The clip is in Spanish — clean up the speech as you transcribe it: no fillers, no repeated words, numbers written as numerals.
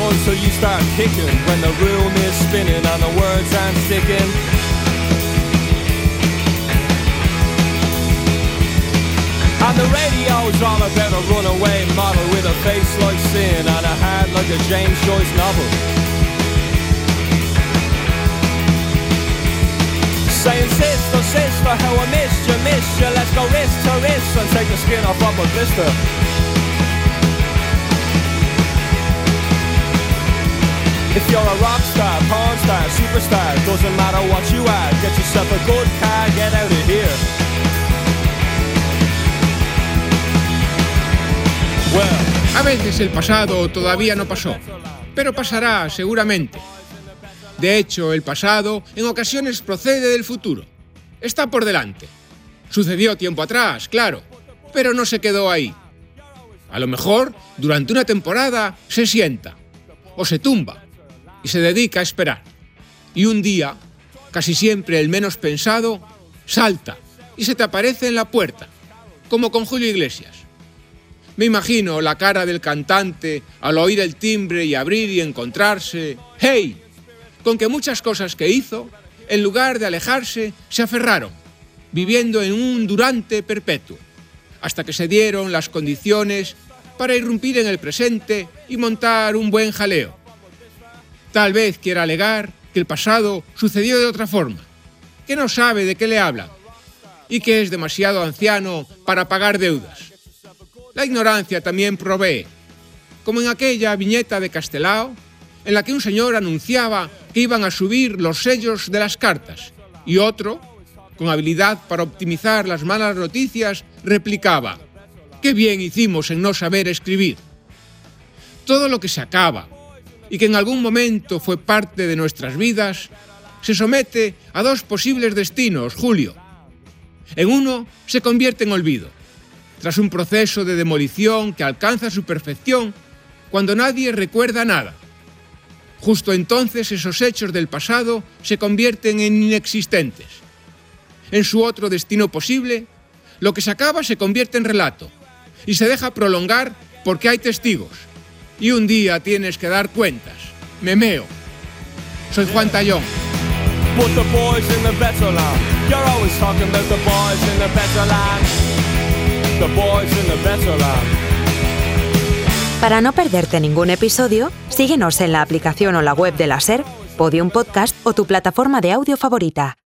until you start kicking, when the room is spinning and the words aren't sticking. And the radio's all about a runaway model with a face like sin and a heart like a James Joyce novel. Saying sister, sister, how I missed you, let's go wrist to wrist and take the skin off of a blister. If you're a rock star, porn star, superstar, doesn't matter what you are, get yourself a good car, get out of here. A veces el pasado todavía no pasó, pero pasará seguramente. De hecho, el pasado en ocasiones procede del futuro. Está por delante. Sucedió tiempo atrás, claro, pero no se quedó ahí. A lo mejor, durante una temporada, se sienta, o se tumba, y se dedica a esperar. Y un día, casi siempre el menos pensado, salta y se te aparece en la puerta, como con Julio Iglesias. Me imagino la cara del cantante al oír el timbre y abrir y encontrarse ¡hey!, con que muchas cosas que hizo, en lugar de alejarse, se aferraron, viviendo en un durante perpetuo, hasta que se dieron las condiciones para irrumpir en el presente y montar un buen jaleo. Tal vez quiera alegar que el pasado sucedió de otra forma, que no sabe de qué le hablan y que es demasiado anciano para pagar deudas. La ignorancia también provee, como en aquella viñeta de Castelao, en la que un señor anunciaba que iban a subir los sellos de las cartas y otro, con habilidad para optimizar las malas noticias, replicaba: «¡Qué bien hicimos en no saber escribir!». Todo lo que se acaba y que en algún momento fue parte de nuestras vidas se somete a dos posibles destinos, Julio. En uno se convierte en olvido, tras un proceso de demolición que alcanza su perfección cuando nadie recuerda nada. Justo entonces esos hechos del pasado se convierten en inexistentes. En su otro destino posible, lo que se acaba se convierte en relato y se deja prolongar porque hay testigos. Y un día tienes que dar cuentas. Me meo. Soy Juan Tallón. But the boys in the better land, you're always talking about the boys in the better land. The boys in the better land. Para no perderte ningún episodio, síguenos en la aplicación o la web de la SER, Podium Podcast o tu plataforma de audio favorita.